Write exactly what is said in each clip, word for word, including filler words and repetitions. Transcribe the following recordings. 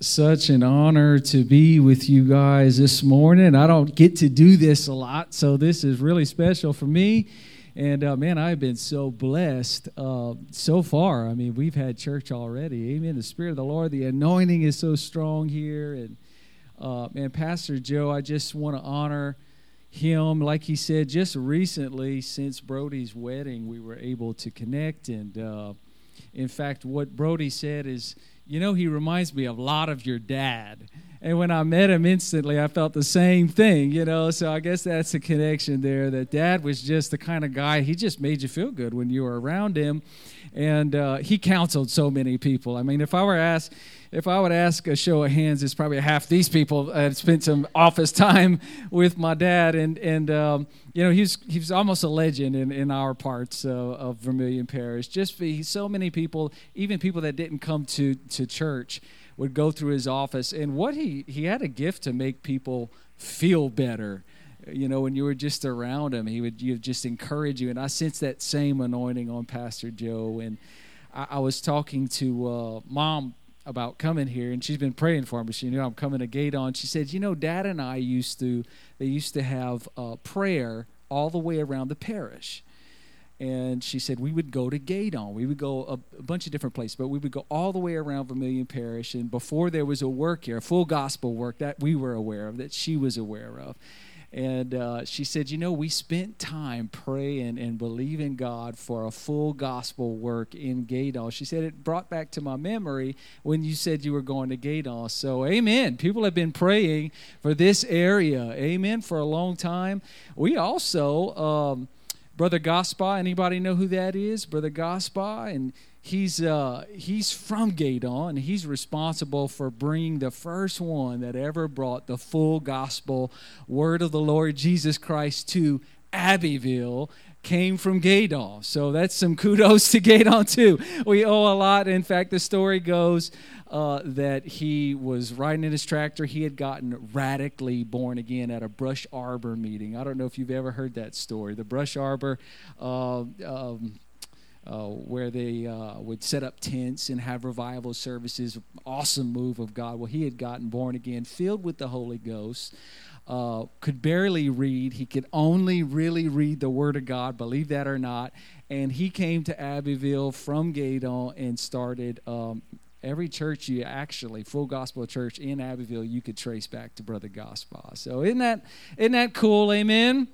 Such an honor to be with you guys this morning. I don't get to do this a lot, so this is really special for me. And, uh, man, I've been so blessed uh, so far. I mean, we've had church already. Amen. The Spirit of the Lord, the anointing is so strong here. And, uh, man, Pastor Joe, I just want to honor him. Like he said, just recently, since Brody's wedding, we were able to connect. And, uh, in fact, what Brody said is, you know, he reminds me a lot of your dad. And when I met him instantly, I felt the same thing, you know. So I guess that's a connection there, that Dad was just the kind of guy, he just made you feel good when you were around him. And uh, he counseled so many people. I mean, if I were asked, if I would ask a show of hands, it's probably half these people had spent some office time with my dad. And, and um, you know, he's he's almost a legend in, in our parts uh, of Vermilion Parish. Just for so many people, even people that didn't come to, to church, would go through his office. And what he, he had a gift to make people feel better. You know, when you were just around him, he would you just encourage you. And I sense that same anointing on Pastor Joe. And I, I was talking to uh, Mom about coming here, and she's been praying for me. She knew I'm coming to Gaydon. She said, you know, Dad and I used to, they used to have uh, prayer all the way around the parish. And she said we would go to Gaydon. We would go a, a bunch of different places, but we would go all the way around Vermilion Parish. And before there was a work here, a full gospel work that we were aware of, that she was aware of. And uh, she said, you know, we spent time praying and believing God for a full gospel work in Gaydon. She said it brought back to my memory when you said you were going to Gaydon. So, amen. People have been praying for this area, amen, for a long time. We also, um, Brother Gaspar, anybody know who that is? Brother Gaspar, and He's uh, he's from Gaydon, and he's responsible for bringing the first one that ever brought the full gospel word of the Lord Jesus Christ to Abbeville, came from Gaydon. So that's some kudos to Gaydon too. We owe a lot. In fact, the story goes uh, that he was riding in his tractor. He had gotten radically born again at a Brush Arbor meeting. I don't know if you've ever heard that story. The Brush Arbor uh, um Uh, where they uh, would set up tents and have revival services. Awesome move of God. Well, he had gotten born again, filled with the Holy Ghost, uh, could barely read. He could only really read the Word of God, believe that or not. And he came to Abbeville from Gaydon and started um, every church you actually, full gospel church in Abbeville, you could trace back to Brother Gaspar. So isn't that, isn't that cool? Amen?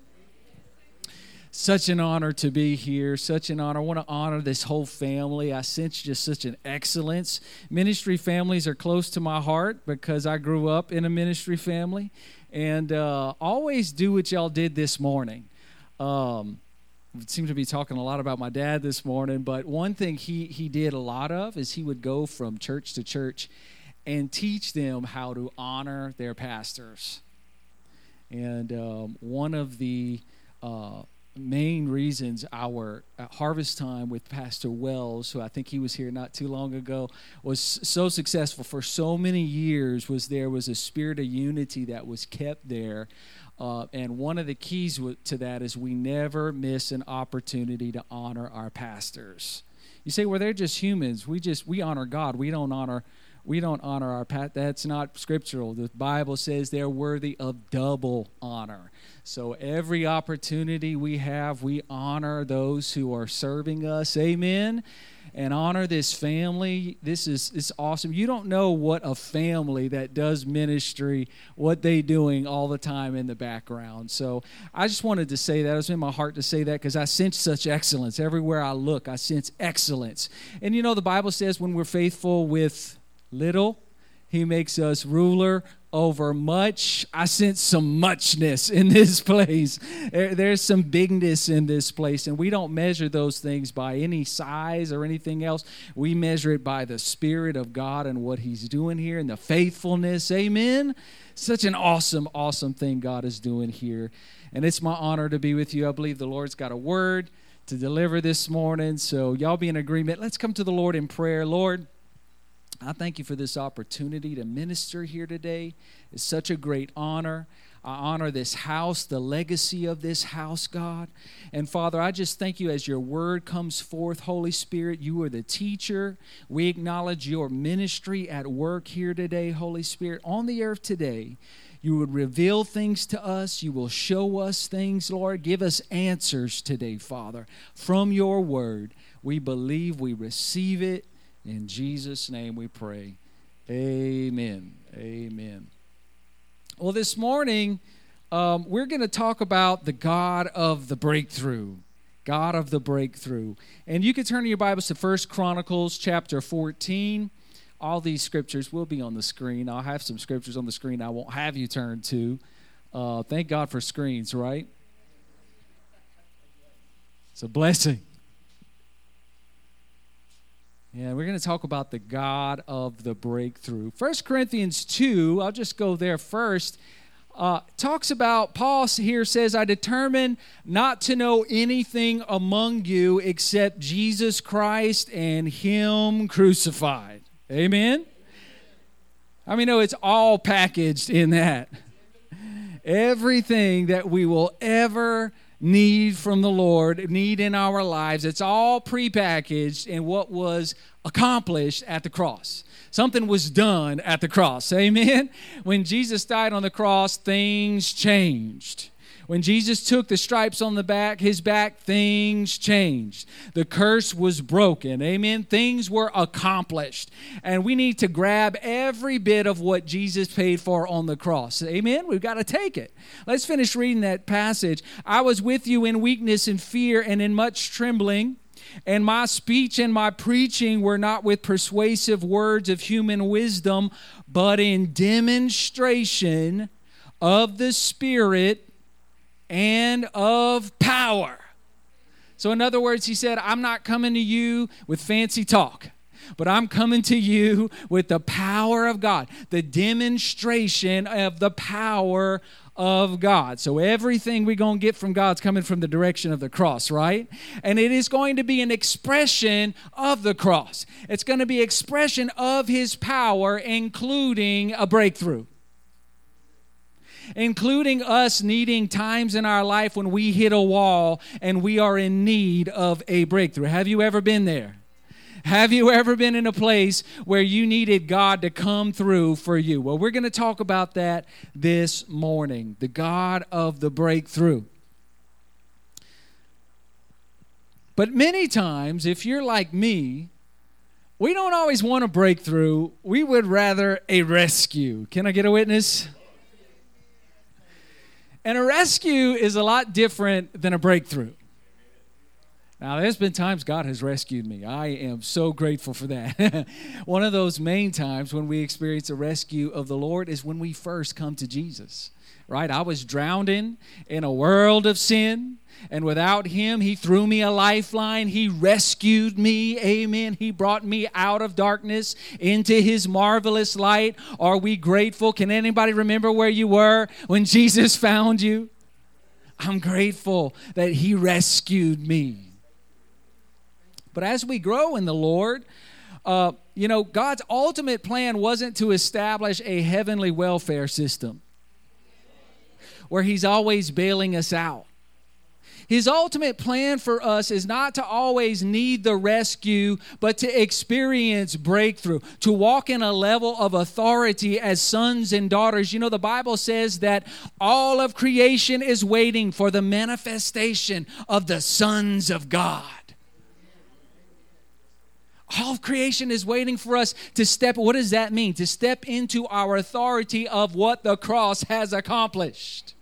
Such an honor to be here, such an honor. I want to honor this whole family. I sense just such an excellence. Ministry families are close to my heart because I grew up in a ministry family. And uh, always do what y'all did this morning. Um, we seem to be talking a lot about my dad this morning, but one thing he, he did a lot of is he would go from church to church and teach them how to honor their pastors. And um, one of the... Uh, main reasons our harvest time with Pastor Wells, who I think he was here not too long ago, was so successful for so many years was there was a spirit of unity that was kept there. Uh, and one of the keys w- to that is we never miss an opportunity to honor our pastors. You say, well, they're just humans. We just, we honor God. We don't honor We don't honor our past. That's not scriptural. The Bible says they're worthy of double honor. So every opportunity we have, we honor those who are serving us. Amen. And honor this family. This is it's awesome. You don't know what a family that does ministry, what they doing all the time in the background. So I just wanted to say that. It was in my heart to say that because I sense such excellence. Everywhere I look, I sense excellence. And you know, the Bible says when we're faithful with little, he makes us ruler over much. I sense some muchness in this place. There, there's some bigness in this place, and we don't measure those things by any size or anything else. We measure it by the Spirit of God and what he's doing here and the faithfulness. Amen? Such an awesome, awesome thing God is doing here. And it's my honor to be with you. I believe the Lord's got a word to deliver this morning, so y'all be in agreement. Let's come to the Lord in prayer. Lord, I thank you for this opportunity to minister here today. It's such a great honor. I honor this house, the legacy of this house, God. And Father, I just thank you as your word comes forth, Holy Spirit. You are the teacher. We acknowledge your ministry at work here today, Holy Spirit, on the earth today. You would reveal things to us. You will show us things, Lord. Give us answers today, Father, from your word. We believe, we receive it. In Jesus' name we pray. Amen. Amen. Well, this morning, um, we're going to talk about the God of the breakthrough. God of the breakthrough. And you can turn your Bibles to First Chronicles chapter fourteen. All these scriptures will be on the screen. I'll have some scriptures on the screen I won't have you turn to. Uh, thank God for screens, right? It's a blessing. Yeah, we're going to talk about the God of the breakthrough. First Corinthians two, I'll just go there first, uh, talks about, Paul here says, I determined not to know anything among you except Jesus Christ and him crucified. Amen? I mean, no, it's all packaged in that. Everything that we will ever need from the Lord, need in our lives, it's all prepackaged in what was accomplished at the cross. Something was done at the cross. Amen? When Jesus died on the cross, things changed. When Jesus took the stripes on the back, his back, things changed. The curse was broken. Amen? Things were accomplished. And we need to grab every bit of what Jesus paid for on the cross. Amen? We've got to take it. Let's finish reading that passage. I was with you in weakness and fear and in much trembling. And my speech and my preaching were not with persuasive words of human wisdom, but in demonstration of the Spirit and of power. So in other words, he said, I'm not coming to you with fancy talk, but I'm coming to you with the power of God, the demonstration of the power of God. So everything we're going to get from God's coming from the direction of the cross, right? And it is going to be an expression of the cross. It's going to be expression of his power, including a breakthrough. Including us needing times in our life when we hit a wall and we are in need of a breakthrough. Have you ever been there? Have you ever been in a place where you needed God to come through for you? Well, we're going to talk about that this morning, the God of the breakthrough. But many times, if you're like me, we don't always want a breakthrough. We would rather a rescue. Can I get a witness? And a rescue is a lot different than a breakthrough. Now, there's been times God has rescued me. I am so grateful for that. One of those main times when we experience a rescue of the Lord is when we first come to Jesus, right? I was drowning in a world of sin, and without him, he threw me a lifeline. He rescued me. Amen. He brought me out of darkness into his marvelous light. Are we grateful? Can anybody remember where you were when Jesus found you? I'm grateful that he rescued me. But as we grow in the Lord, uh, you know, God's ultimate plan wasn't to establish a heavenly welfare system where he's always bailing us out. His ultimate plan for us is not to always need the rescue, but to experience breakthrough, to walk in a level of authority as sons and daughters. You know, the Bible says that all of creation is waiting for the manifestation of the sons of God. All of creation is waiting for us to step. What does that mean? To step into our authority of what the cross has accomplished.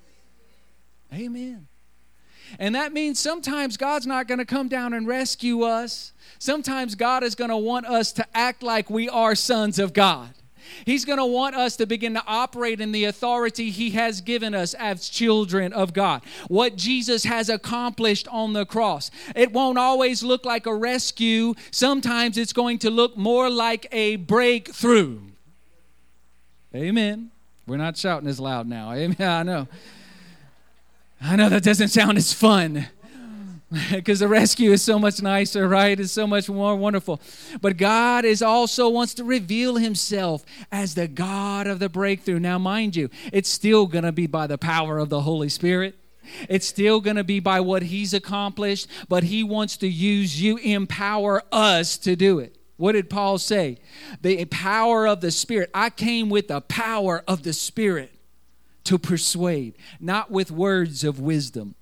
Amen. And that means sometimes God's not going to come down and rescue us. Sometimes God is going to want us to act like we are sons of God. He's going to want us to begin to operate in the authority he has given us as children of God. What Jesus has accomplished on the cross. It won't always look like a rescue. Sometimes it's going to look more like a breakthrough. Amen. We're not shouting as loud now. Amen. I know. I know that doesn't sound as fun. because the rescue is so much nicer, right? It's so much more wonderful. But God is also wants to reveal himself as the God of the breakthrough. Now, mind you, it's still going to be by the power of the Holy Spirit. It's still going to be by what he's accomplished, but he wants to use you, empower us to do it. What did Paul say? The power of the Spirit. I came with the power of the Spirit to persuade, not with words of wisdom.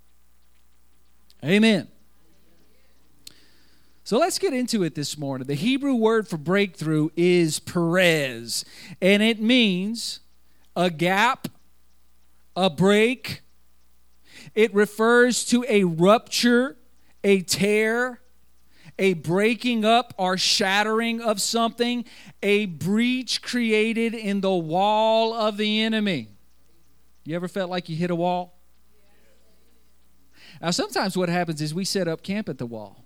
Amen. So let's get into it this morning. The Hebrew word for breakthrough is perez, and it means a gap, a break. It refers to a rupture, a tear, a breaking up or shattering of something, a breach created in the wall of the enemy. You ever felt like you hit a wall? Now, sometimes what happens is we set up camp at the wall.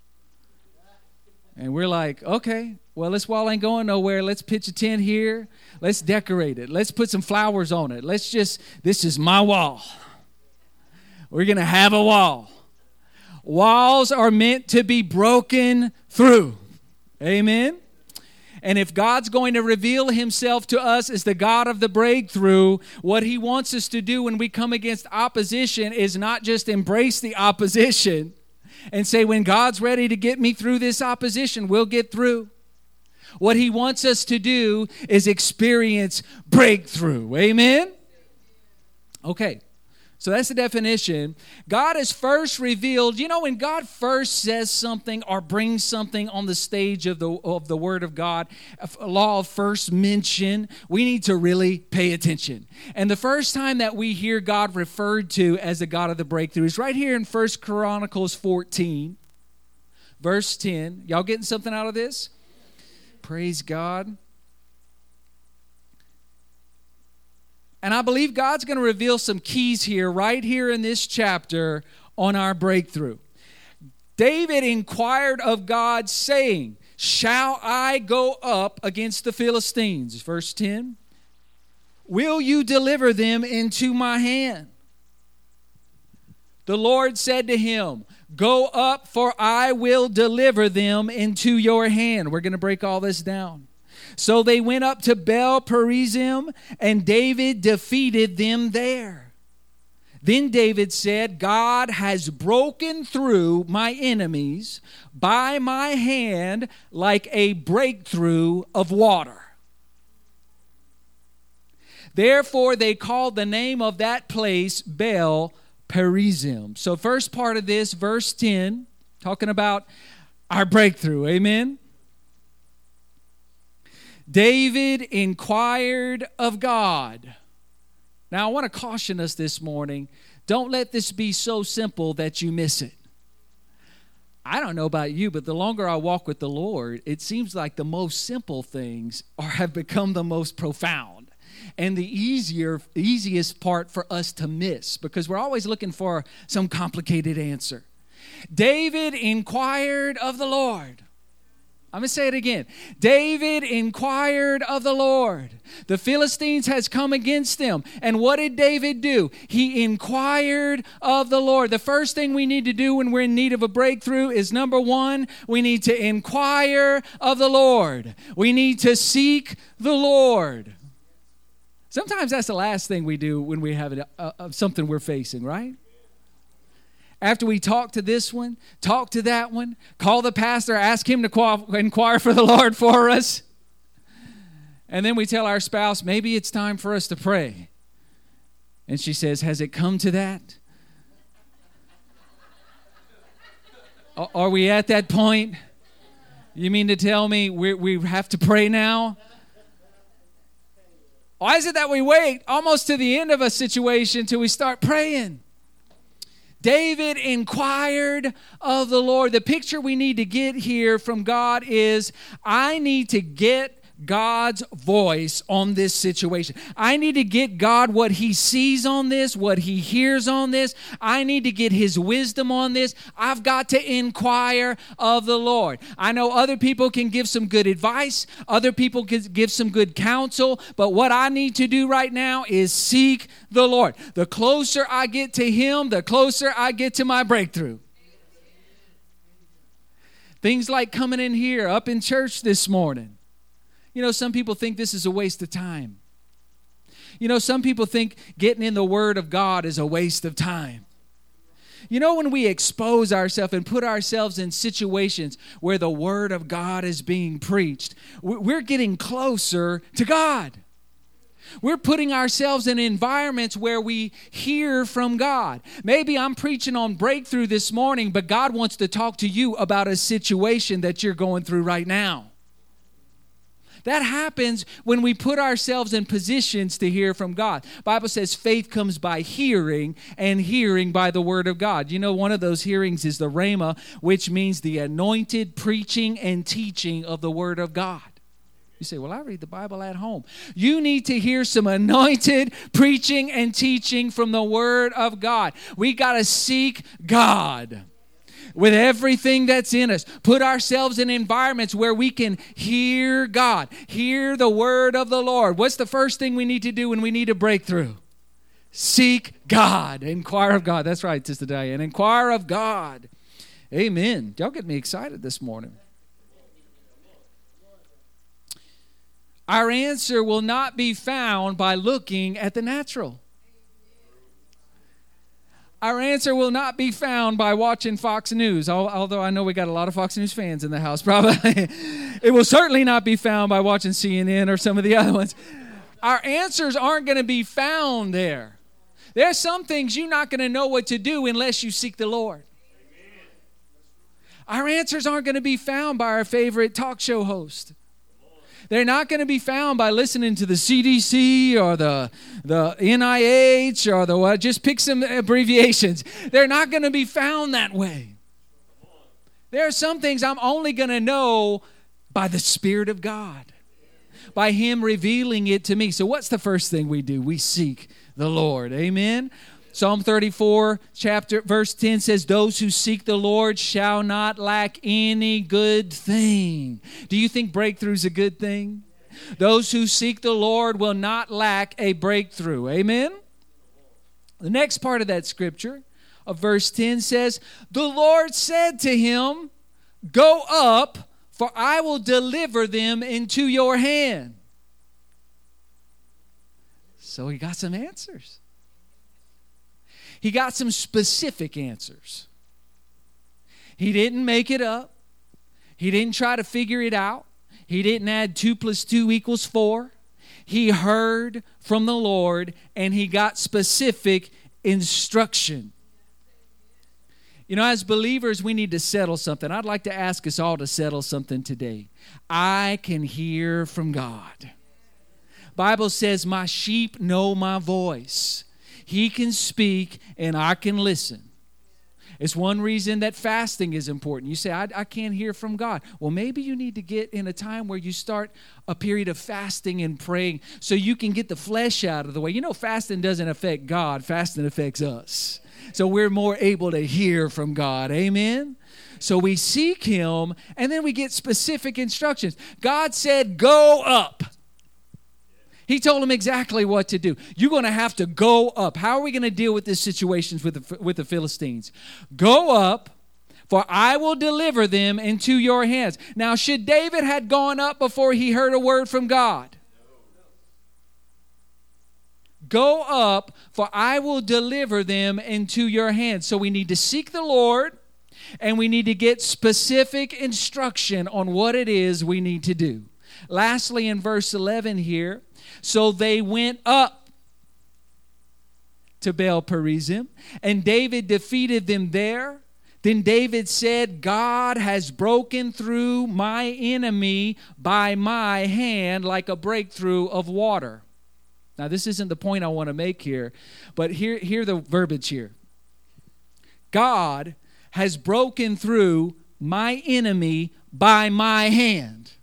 And we're like, okay, well, this wall ain't going nowhere. Let's pitch a tent here. Let's decorate it. Let's put some flowers on it. Let's just, this is my wall. We're going to have a wall. Walls are meant to be broken through. Amen. And if God's going to reveal himself to us as the God of the breakthrough, what he wants us to do when we come against opposition is not just embrace the opposition and say, when God's ready to get me through this opposition, we'll get through. What he wants us to do is experience breakthrough. Amen? Okay. So that's the definition. God is first revealed. You know, when God first says something or brings something on the stage of the of the Word of God, a law of first mention, we need to really pay attention. And the first time that we hear God referred to as the God of the breakthrough is right here in First Chronicles fourteen, verse ten. Y'all getting something out of this? Praise God. And I believe God's going to reveal some keys here, right here in this chapter, on our breakthrough. David inquired of God, saying, shall I go up against the Philistines? Verse ten. Will you deliver them into my hand? The Lord said to him, go up, for I will deliver them into your hand. We're going to break all this down. So they went up to Baal Perazim, and David defeated them there. Then David said, God has broken through my enemies by my hand like a breakthrough of water. Therefore they called the name of that place Baal Perazim. So first part of this, verse ten, talking about our breakthrough. Amen. David inquired of God. Now, I want to caution us this morning. Don't let this be so simple that you miss it. I don't know about you, but the longer I walk with the Lord, it seems like the most simple things are, have become the most profound and the easier, easiest part for us to miss because we're always looking for some complicated answer. David inquired of the Lord. I'm going to say it again. David inquired of the Lord. The Philistines has come against them. And what did David do? He inquired of the Lord. The first thing we need to do when we're in need of a breakthrough is, number one, we need to inquire of the Lord. We need to seek the Lord. Sometimes that's the last thing we do when we have a, a, something we're facing, right? After we talk to this one, talk to that one, call the pastor, ask him to qual- inquire for the Lord for us. And then we tell our spouse, maybe it's time for us to pray. And she says, has it come to that? Are we at that point? You mean to tell me we we have to pray now? Why is it that we wait almost to the end of a situation till we start praying? David inquired of the Lord. The picture we need to get here from God is, I need to get God's voice on this situation. I need to get God what he sees on this, what he hears on this. I need to get his wisdom on this. I've got to inquire of the Lord. I know other people can give some good advice. Other people can give some good counsel. But what I need to do right now is seek the Lord. The closer I get to him, the closer I get to my breakthrough. Things like coming in here, up in church this morning. You know, some people think this is a waste of time. You know, some people think getting in the Word of God is a waste of time. You know, when we expose ourselves and put ourselves in situations where the Word of God is being preached, we're getting closer to God. We're putting ourselves in environments where we hear from God. Maybe I'm preaching on breakthrough this morning, but God wants to talk to you about a situation that you're going through right now. That happens when we put ourselves in positions to hear from God. The Bible says faith comes by hearing, and hearing by the Word of God. You know, one of those hearings is the Rhema, which means the anointed preaching and teaching of the Word of God. You say, well, I read the Bible at home. You need to hear some anointed preaching and teaching from the Word of God. We got to seek God with everything that's in us. Put ourselves in environments where we can hear God, hear the word of the Lord. What's the first thing we need to do when we need a breakthrough? Seek God. Inquire of God. That's right, Sister Diane. Inquire of God. Amen. Y'all get me excited this morning. Our answer will not be found by looking at the natural. Our answer will not be found by watching Fox News, although I know we got a lot of Fox News fans in the house, probably. It will certainly not be found by watching C N N or some of the other ones. Our answers aren't going to be found there. There's some things you're not going to know what to do unless you seek the Lord. Our answers aren't going to be found by our favorite talk show host. They're not going to be found by listening to the C D C or the, the N I H or the what. Just pick some abbreviations. They're not going to be found that way. There are some things I'm only going to know by the Spirit of God, by Him revealing it to me. So what's the first thing we do? We seek the Lord. Amen. Psalm thirty-four, chapter, verse ten says, those who seek the Lord shall not lack any good thing. Do you think breakthrough is a good thing? Those who seek the Lord will not lack a breakthrough. Amen? The next part of that scripture of verse ten says, the Lord said to him, go up, for I will deliver them into your hand. So he got some answers. He got some specific answers. He didn't make it up. He didn't try to figure it out. He didn't add two plus two equals four. He heard from the Lord and he got specific instruction. You know, as believers, we need to settle something. I'd like to ask us all to settle something today. I can hear from God. Bible says, my sheep know my voice. He can speak and I can listen. It's one reason that fasting is important. You say, I, I can't hear from God. Well, maybe you need to get in a time where you start a period of fasting and praying so you can get the flesh out of the way. You know, fasting doesn't affect God. Fasting affects us. So we're more able to hear from God. Amen? So we seek Him and then we get specific instructions. God said, go up. He told him exactly what to do. You're going to have to go up. How are we going to deal with these situations with the, with the Philistines? Go up, for I will deliver them into your hands. Now, should David had gone up before he heard a word from God? Go up, for I will deliver them into your hands. So we need to seek the Lord, and we need to get specific instruction on what it is we need to do. Lastly, in verse eleven here, so they went up to Baal Perazim, and David defeated them there. Then David said, God has broken through my enemy by my hand like a breakthrough of water. Now, this isn't the point I want to make here, but hear, hear the verbiage here. God has broken through my enemy by my hand.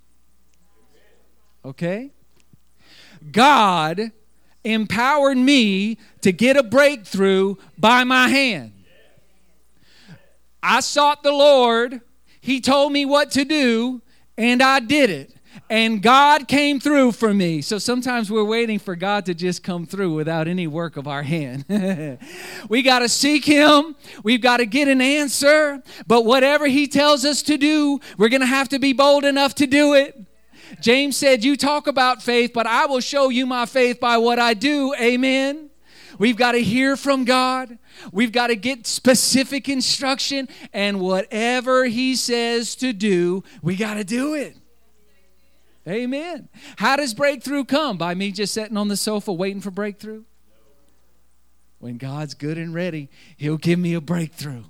Okay? God empowered me to get a breakthrough by my hand. I sought the Lord. He told me what to do, and I did it. And God came through for me. So sometimes we're waiting for God to just come through without any work of our hand. We got to seek Him. We've got to get an answer. But whatever He tells us to do, we're going to have to be bold enough to do it. James said, you talk about faith, but I will show you my faith by what I do. Amen. We've got to hear from God. We've got to get specific instruction. And whatever He says to do, we got to do it. Amen. How does breakthrough come? By me just sitting on the sofa waiting for breakthrough? When God's good and ready, He'll give me a breakthrough.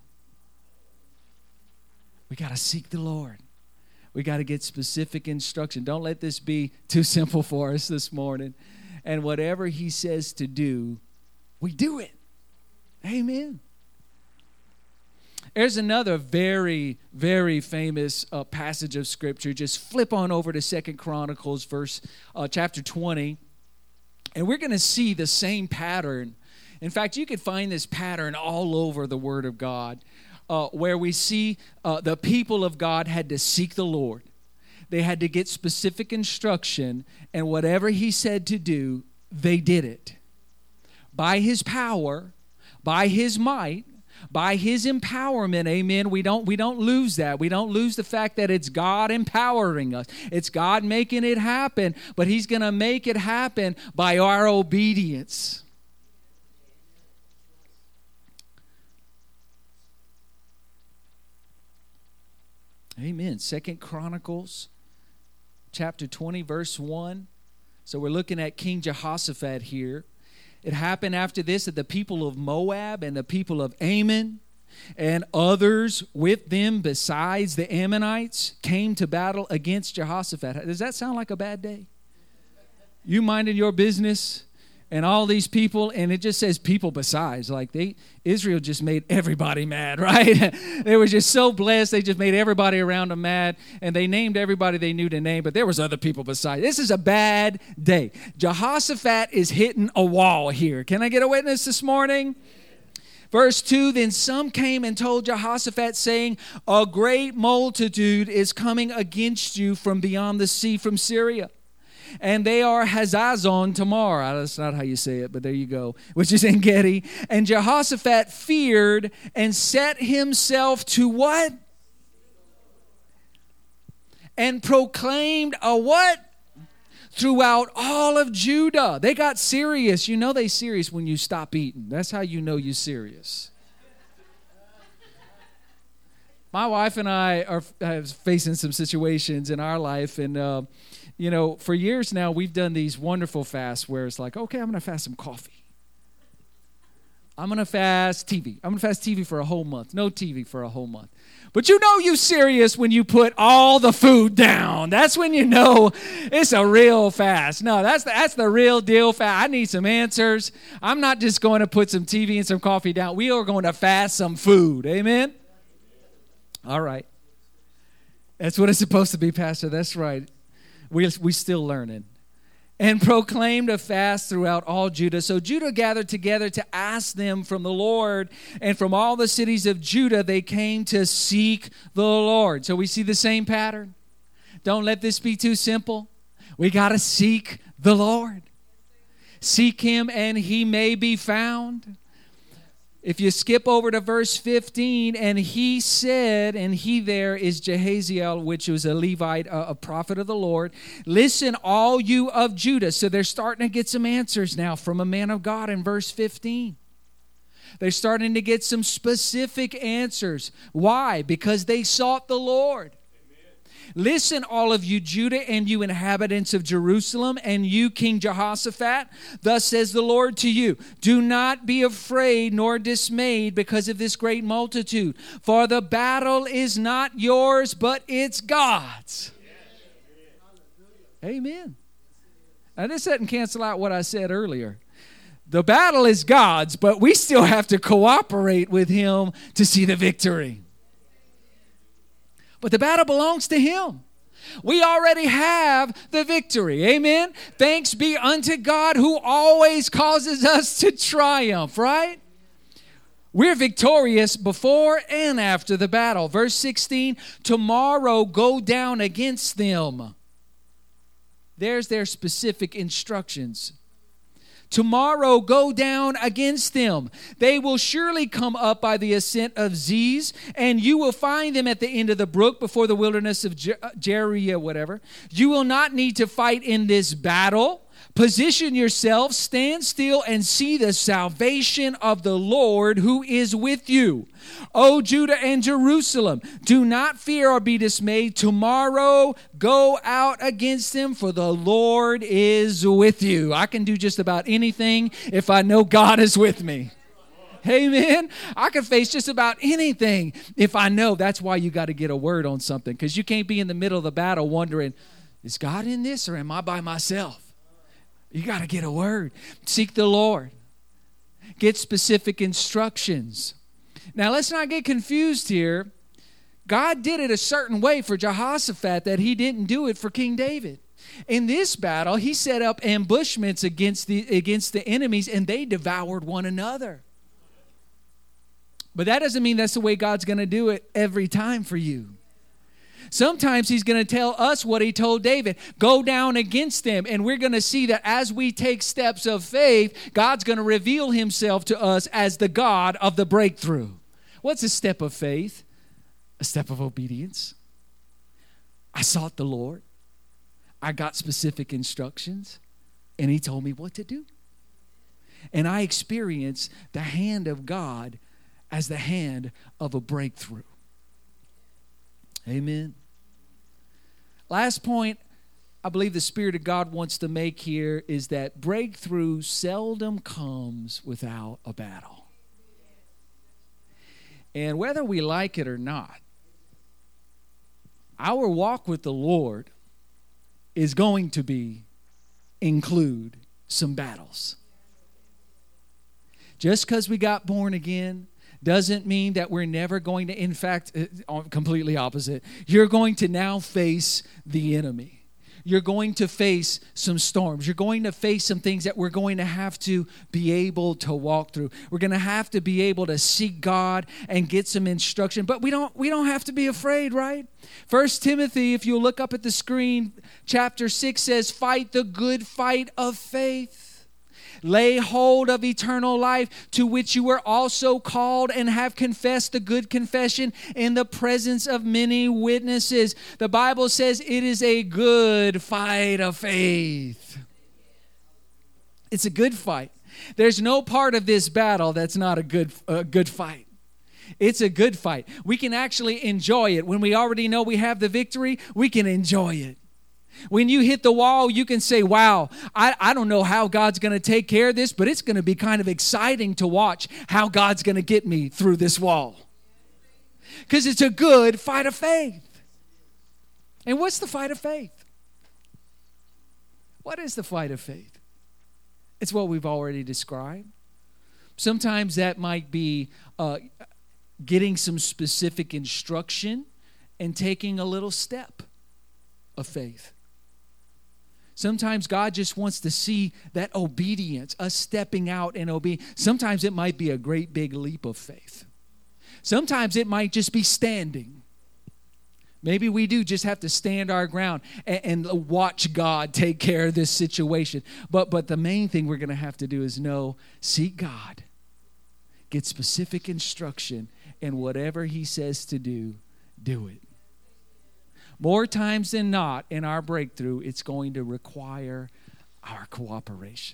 We got to seek the Lord. We got to get specific instruction. Don't let this be too simple for us this morning. And whatever He says to do, we do it. Amen. There's another very, very famous uh, passage of Scripture. Just flip on over to Second Chronicles, verse uh, chapter twenty. And we're going to see the same pattern. In fact, you could find this pattern all over the Word of God, uh, where we see uh, the people of God had to seek the Lord. They had to get specific instruction, and whatever He said to do, they did it. By His power, by His might, by His empowerment, amen. We don't, we don't lose that. We don't lose the fact that it's God empowering us. It's God making it happen, but He's going to make it happen by our obedience. Amen. Second Chronicles chapter twenty, verse one. So we're looking at King Jehoshaphat here. It happened after this that the people of Moab and the people of Ammon and others with them besides the Ammonites came to battle against Jehoshaphat. Does that sound like a bad day? You minding your business and all these people, and it just says people besides. Like they, Israel just made everybody mad, right? They were just so blessed. They just made everybody around them mad, and they named everybody they knew to name, but there was other people besides. This is a bad day. Jehoshaphat is hitting a wall here. Can I get a witness this morning? Verse two, then some came and told Jehoshaphat, saying, a great multitude is coming against you from beyond the sea, from Syria. And they are Hazazon Tamar. That's not how you say it, but there you go. Which is En Gedi. And Jehoshaphat feared and set himself to what? And proclaimed a what? Throughout all of Judah. They got serious. You know they serious when you stop eating. That's how you know you're serious. My wife and I are uh, facing some situations in our life, and uh, you know, for years now, we've done these wonderful fasts where it's like, okay, I'm going to fast some coffee. I'm going to fast T V. I'm going to fast T V for a whole month. No T V for a whole month. But you know you're serious when you put all the food down. That's when you know it's a real fast. No, that's the, that's the real deal fast. I need some answers. I'm not just going to put some T V and some coffee down. We are going to fast some food. Amen? All right. That's what it's supposed to be, Pastor. That's right. We we still learning. And proclaimed a fast throughout all Judah. So Judah gathered together to ask them from the Lord. And from all the cities of Judah, they came to seek the Lord. So we see the same pattern. Don't let this be too simple. We got to seek the Lord. Seek Him and He may be found. If you skip over to verse fifteen, and he said, and he there is Jehaziel, which was a Levite, a, a prophet of the Lord. Listen, all you of Judah. So they're starting to get some answers now from a man of God in verse fifteen. They're starting to get some specific answers. Why? Because they sought the Lord. Listen, all of you Judah and you inhabitants of Jerusalem and you King Jehoshaphat, thus says the Lord to you, do not be afraid nor dismayed because of this great multitude, for the battle is not yours, but it's God's. Amen. Now this doesn't cancel out what I said earlier. The battle is God's, but we still have to cooperate with Him to see the victory. But the battle belongs to Him. We already have the victory. Amen? Thanks be unto God who always causes us to triumph, right? We're victorious before and after the battle. Verse sixteen, tomorrow go down against them. There's their specific instructions. Tomorrow go down against them. They will surely come up by the ascent of Ziz, and you will find them at the end of the brook before the wilderness of Jer- Jeriah, whatever. You will not need to fight in this battle. Position yourselves, stand still, and see the salvation of the Lord who is with you. O Judah and Jerusalem, do not fear or be dismayed. Tomorrow go out against them, for the Lord is with you. I can do just about anything if I know God is with me. Amen. I can face just about anything if I know. That's why you got to get a word on something, because you can't be in the middle of the battle wondering, is God in this or am I by myself? You got to get a word. Seek the Lord. Get specific instructions. Now, let's not get confused here. God did it a certain way for Jehoshaphat that he didn't do it for King David. In this battle, he set up ambushments against the, against the enemies, and they devoured one another. But that doesn't mean that's the way God's going to do it every time for you. Sometimes he's going to tell us what he told David. Go down against them. And we're going to see that as we take steps of faith, God's going to reveal himself to us as the God of the breakthrough. What's a step of faith? A step of obedience. I sought the Lord. I got specific instructions, and he told me what to do. And I experienced the hand of God as the hand of a breakthrough. Amen. Last point I believe the Spirit of God wants to make here is that breakthrough seldom comes without a battle. And whether we like it or not, our walk with the Lord is going to be include some battles. Just because we got born again doesn't mean that we're never going to, in fact, completely opposite. You're going to now face the enemy. You're going to face some storms. You're going to face some things that we're going to have to be able to walk through. We're going to have to be able to seek God and get some instruction. But we don't we don't have to be afraid, right? First Timothy, if you look up at the screen, chapter six says, fight the good fight of faith. Lay hold of eternal life, to which you were also called and have confessed the good confession in the presence of many witnesses. The Bible says it is a good fight of faith. It's a good fight. There's no part of this battle that's not a good, a good fight. It's a good fight. We can actually enjoy it. When we already know we have the victory, we can enjoy it. When you hit the wall, you can say, wow, I, I don't know how God's going to take care of this, but it's going to be kind of exciting to watch how God's going to get me through this wall. Because it's a good fight of faith. And what's the fight of faith? What is the fight of faith? It's what we've already described. Sometimes that might be uh, getting some specific instruction and taking a little step of faith. Sometimes God just wants to see that obedience, us stepping out and obeying. Sometimes it might be a great big leap of faith. Sometimes it might just be standing. Maybe we do just have to stand our ground and, and watch God take care of this situation. But, but the main thing we're going to have to do is know, seek God, get specific instruction, and whatever he says to do, do it. More times than not in our breakthrough, it's going to require our cooperation.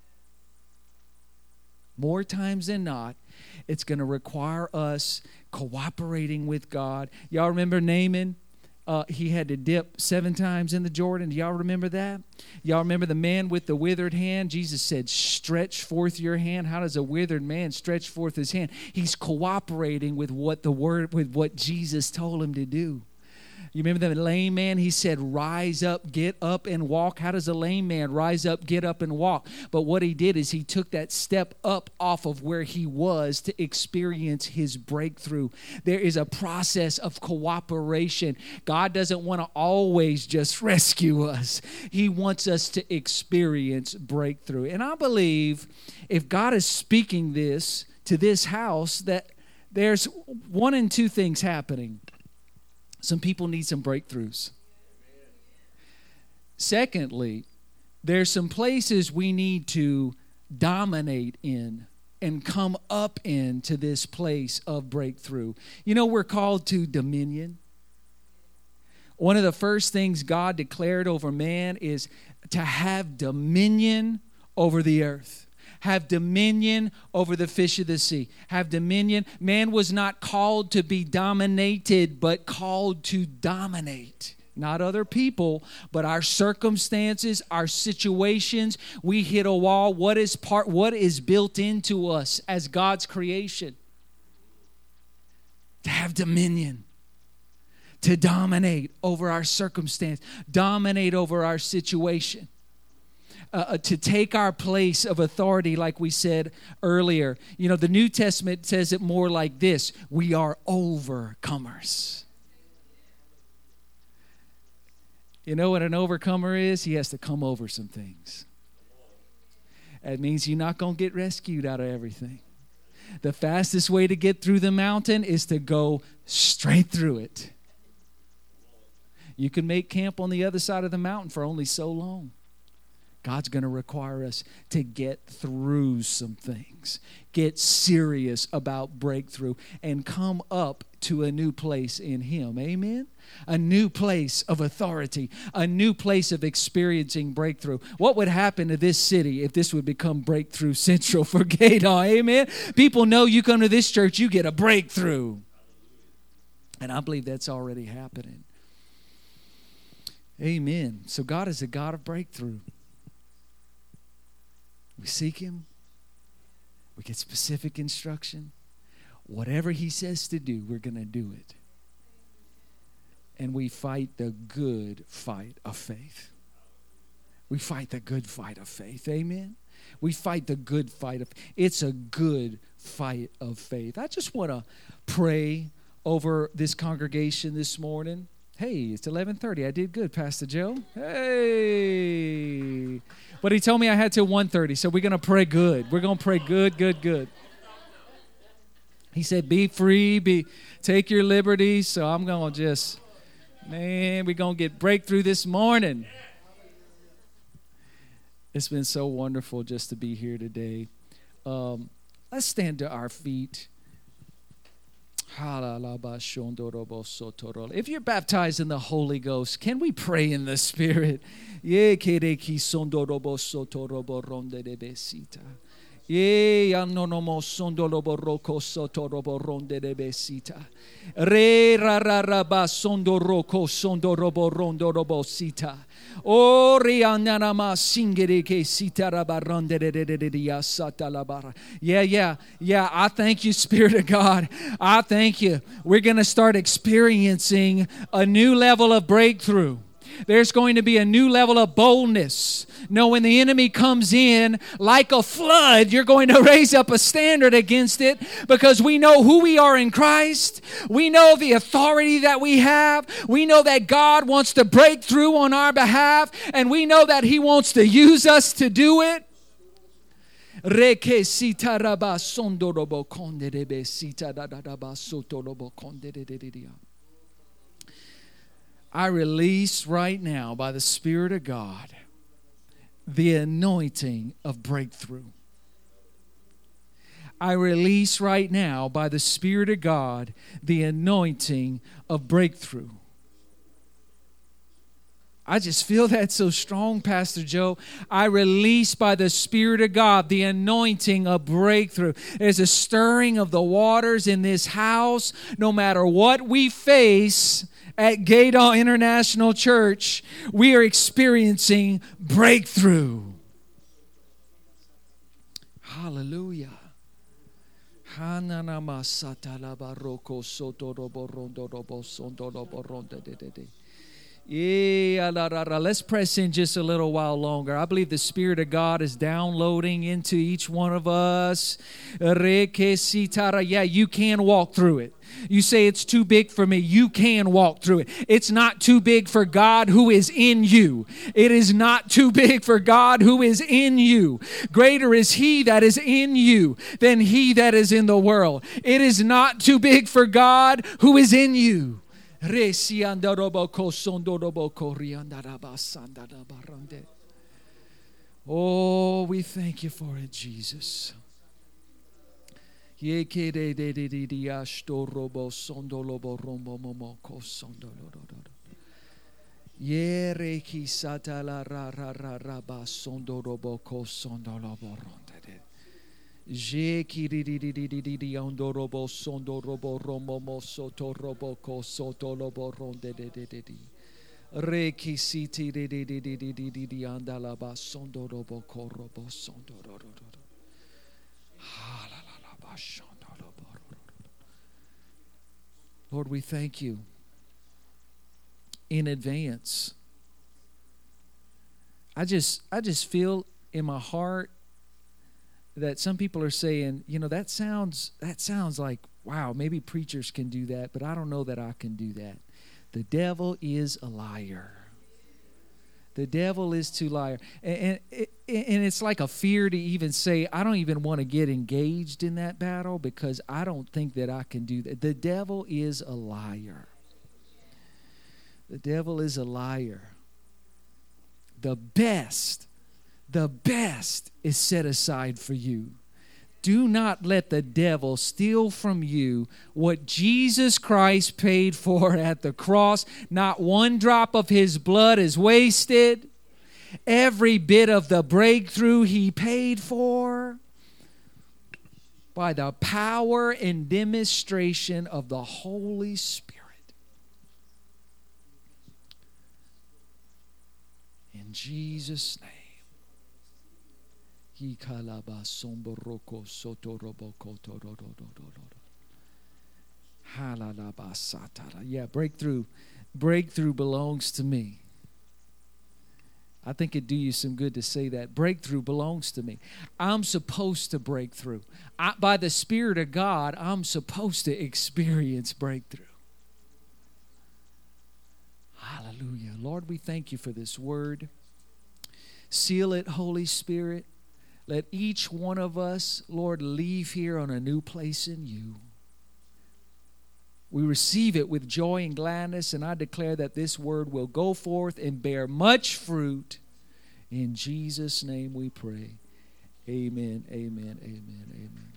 More times than not, it's going to require us cooperating with God. Y'all remember Naaman? Uh, he had to dip seven times in the Jordan. Do y'all remember that? Y'all remember the man with the withered hand? Jesus said, stretch forth your hand. How does a withered man stretch forth his hand? He's cooperating with what the word, with what Jesus told him to do. You remember the lame man? He said, rise up, get up and walk. How does a lame man rise up, get up and walk? But what he did is he took that step up off of where he was to experience his breakthrough. There is a process of cooperation. God doesn't want to always just rescue us. He wants us to experience breakthrough. And I believe if God is speaking this to this house, that there's one and two things happening. Some people need some breakthroughs. Secondly, there's some places we need to dominate in and come up into this place of breakthrough. You know, we're called to dominion. One of the first things God declared over man is to have dominion over the earth. Have dominion over the fish of the sea. Have dominion. Man was not called to be dominated, but called to dominate. Not other people, but our circumstances, our situations. We hit a wall. What is part? What is built into us as God's creation? To have dominion. To dominate over our circumstance. Dominate over our situation. Uh, to take our place of authority, like we said earlier. You know, the New Testament says it more like this: we are overcomers. You know what an overcomer is? He has to come over some things. That means you're not going to get rescued out of everything. The fastest way to get through the mountain is to go straight through it. You can make camp on the other side of the mountain for only so long. God's going to require us to get through some things, get serious about breakthrough, and come up to a new place in Him. Amen? A new place of authority, a new place of experiencing breakthrough. What would happen to this city if this would become Breakthrough Central for Gaydon? Amen? People know you come to this church, you get a breakthrough. And I believe that's already happening. Amen. So God is a God of breakthrough. We seek Him. We get specific instruction. Whatever He says to do, we're going to do it. And we fight the good fight of faith. We fight the good fight of faith. Amen? We fight the good fight of It's a good fight of faith. I just want to pray over this congregation this morning. Hey, it's eleven thirty. I did good, Pastor Joe. Hey. But he told me I had till one thirty, so we're going to pray good. We're going to pray good, good, good. He said, be free, be take your liberties. So I'm going to just, man, we're going to get breakthrough this morning. It's been so wonderful just to be here today. Um, let's stand to our feet. If you're baptized in the Holy Ghost, can we pray in the Spirit? Ye anonomo sondolobo roko sotorobo ronde de besita. Re rararaba sondoroko sondorobo rondorobo sita. O riananama singere ke sitaraba ronde de de de de yasatalabara. Yeah, yeah, yeah. I thank you, Spirit of God. I thank you. We're going to start experiencing a new level of breakthrough. There's going to be a new level of boldness. No, when the enemy comes in like a flood, you're going to raise up a standard against it because we know who we are in Christ. We know the authority that we have. We know that God wants to break through on our behalf, and we know that He wants to use us to do it. I release right now by the Spirit of God the anointing of breakthrough. I release right now by the Spirit of God the anointing of breakthrough. I just feel that so strong, Pastor Joe. I release by the Spirit of God the anointing of breakthrough. There's a stirring of the waters in this house. No matter what we face at Gaydon International Church, we are experiencing breakthrough. Hallelujah. Yeah, let's press in just a little while longer. I believe the Spirit of God is downloading into each one of us. Yeah, you can walk through it. You say it's too big for me. You can walk through it. It's not too big for God who is in you. It is not too big for God who is in you. Greater is He that is in you than he that is in the world. It is not too big for God who is in you. Resi andaroboko sondoroboko riandarabasandarabarande. Oh, we thank you for it, Jesus. Ye kede de de de de ashtorobo sondolobo rombo momoko sondoloro. Ye reki satala ra ra ra ra ba sondorobo ko sondolobo ronde. Je kiri di di di di di di andorobo sondorobo rombo mo sotorobo ko sotolobo ronde de de de di. Reki siti di di di di di di di di andala ba sondorobo ko robo sondororo. Lord, we thank you in advance. I just I just feel in my heart that some people are saying, you know, that sounds that sounds like, wow, maybe preachers can do that, but I don't know that I can do that. The devil is a liar. The devil is too liar. And, and, and it's like a fear to even say, I don't even want to get engaged in that battle because I don't think that I can do that. The devil is a liar. The devil is a liar. The best, the best is set aside for you. Do not let the devil steal from you what Jesus Christ paid for at the cross. Not one drop of his blood is wasted. Every bit of the breakthrough he paid for by the power and demonstration of the Holy Spirit. In Jesus' name. Yeah, breakthrough. Breakthrough belongs to me. I think it'd do you some good to say that. Breakthrough belongs to me. I'm supposed to break through. I, by the Spirit of God, I'm supposed to experience breakthrough. Hallelujah. Lord, we thank you for this word. Seal it, Holy Spirit. Let each one of us, Lord, leave here on a new place in you. We receive it with joy and gladness, and I declare that this word will go forth and bear much fruit. In Jesus' name we pray. Amen, amen, amen, amen.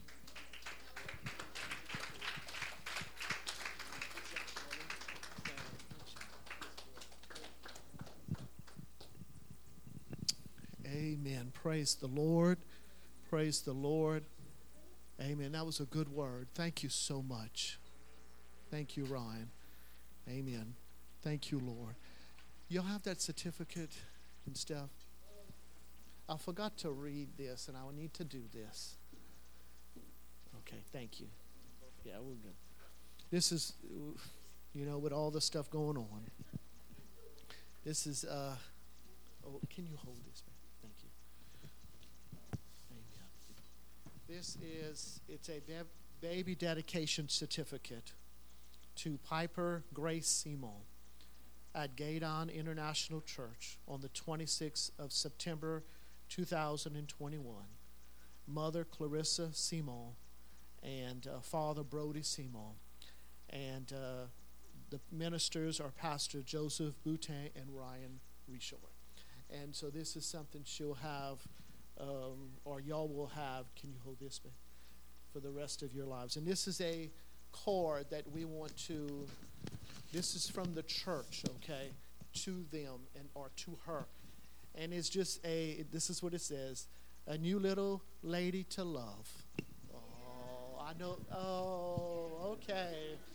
Amen. Praise the Lord. Praise the Lord. Amen. That was a good word. Thank you so much. Thank you, Ryan. Amen. Thank you, Lord. You'll have that certificate and stuff. I forgot to read this, and I will need to do this. Okay, thank you. Yeah, we're good. This is, you know, with all the stuff going on. This is, uh, oh, can you hold this? Thank you. Amen. This is, it's a de- baby dedication certificate to Piper Grace Simon at Gaydon International Church on the twenty-sixth of September two thousand twenty-one. Mother Clarissa Simon and uh, Father Brody Simon. And uh, the ministers are Pastor Joseph Boutin and Ryan Reshore. And so this is something she'll have, um, or y'all will have, can you hold this, babe, for the rest of your lives. And this is a card that we want to, this is from the church, okay, to them and or to her. And it's just a, this is what it says, a new little lady to love. Oh, I know, oh, okay.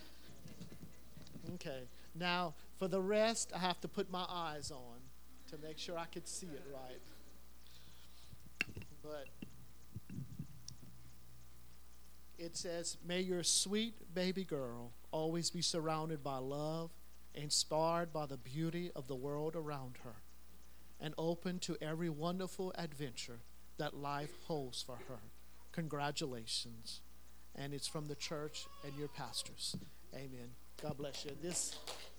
Okay. Now, for the rest, I have to put my eyes on to make sure I could see it right. But it says, may your sweet baby girl always be surrounded by love, inspired by the beauty of the world around her, and open to every wonderful adventure that life holds for her. Congratulations. And it's from the church and your pastors. Amen. God bless you. This,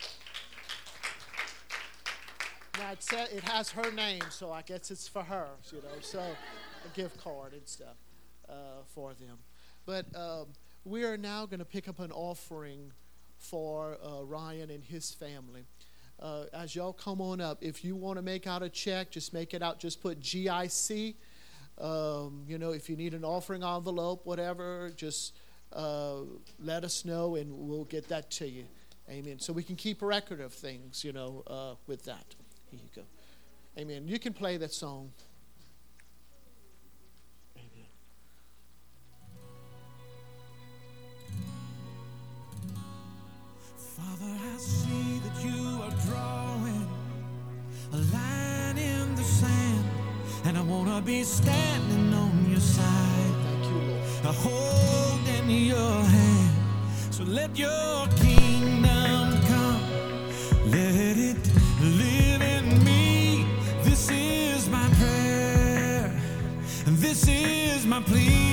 now it, said, it has her name, so I guess it's for her, you know, so a gift card and stuff uh, for them. But um, we are now going to pick up an offering for uh, Ryan and his family. Uh, as y'all come on up, if you want to make out a check, just make it out. Just put G I C. Um, you know, if you need an offering envelope, whatever, just uh, let us know and we'll get that to you. Amen. So we can keep a record of things, you know, uh, with that. Here you go. Amen. You can play that song. Amen. Father, I see that you are drawing a line in the sand, and I want to be standing on your side. Thank you, Lord. A hold in your hand. So let your kingdom come. Let it live in me. This is my prayer. And this is my plea.